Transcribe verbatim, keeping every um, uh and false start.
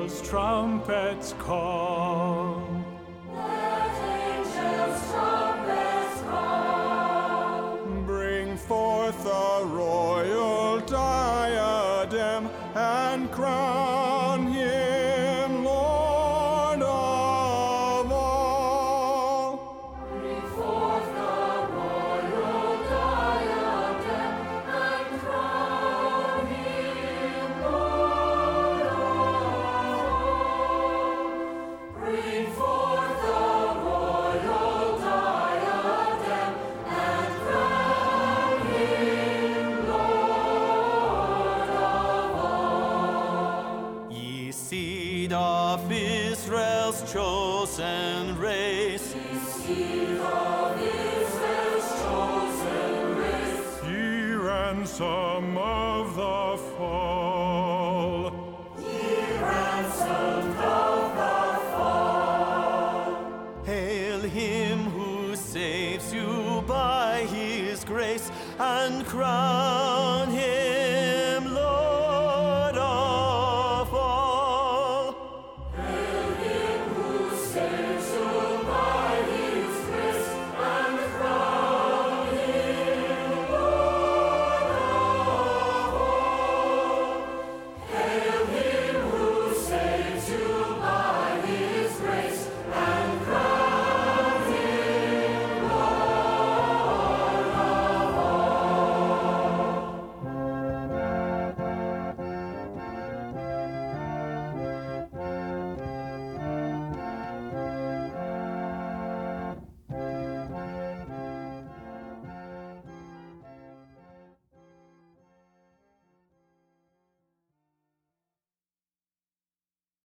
angels trumpets call. Let angels trumpets call. Bring forth the royal diadem and crown him Lord of all. Bring forth the royal diadem and crown him Lord of all. Bring forth the royal diadem and crown him Lord of all. Ye seed of Israel's chosen race, Seed of Israel's chosen race, Ye ransom of the fall. ye ransomed of the fall. hail him who saves you by his grace and crown